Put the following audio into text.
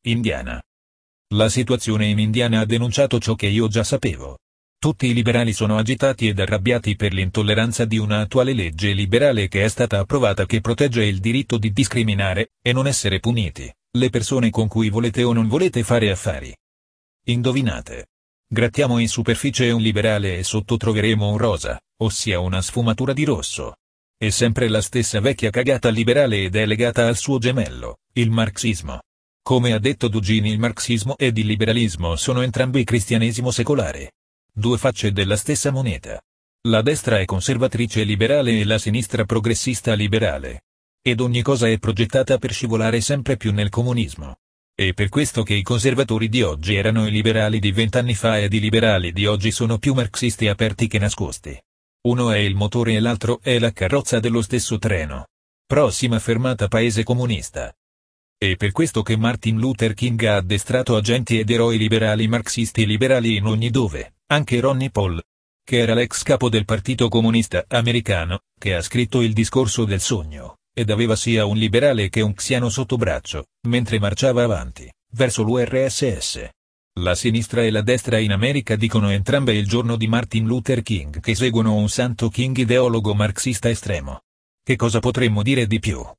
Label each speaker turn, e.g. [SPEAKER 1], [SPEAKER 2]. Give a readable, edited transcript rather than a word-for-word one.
[SPEAKER 1] Indiana. La situazione in Indiana ha denunciato ciò che io già sapevo. Tutti i liberali sono agitati ed arrabbiati per l'intolleranza di una attuale legge liberale che è stata approvata che protegge il diritto di discriminare, e non essere puniti, le persone con cui volete o non volete fare affari. Indovinate. Grattiamo in superficie un liberale e sotto troveremo un rosa, ossia una sfumatura di rosso. È sempre la stessa vecchia cagata liberale ed è legata al suo gemello, il marxismo. Come ha detto Dugin, il marxismo ed il liberalismo sono entrambi cristianesimo secolare. Due facce della stessa moneta. La destra è conservatrice liberale e la sinistra progressista liberale. Ed ogni cosa è progettata per scivolare sempre più nel comunismo. È per questo che i conservatori di oggi erano i liberali di 20 anni fa ed i liberali di oggi sono più marxisti aperti che nascosti. Uno è il motore e l'altro è la carrozza dello stesso treno. Prossima fermata paese comunista. È per questo che Martin Luther King ha addestrato agenti ed eroi liberali marxisti liberali in ogni dove, anche Ronnie Paul, che era l'ex capo del Partito Comunista Americano, che ha scritto il discorso del sogno, ed aveva sia un liberale che un xiano sotto braccio, mentre marciava avanti, verso l'URSS. La sinistra e la destra in America dicono entrambe il giorno di Martin Luther King che seguono un santo King ideologo marxista estremo. Che cosa potremmo dire di più?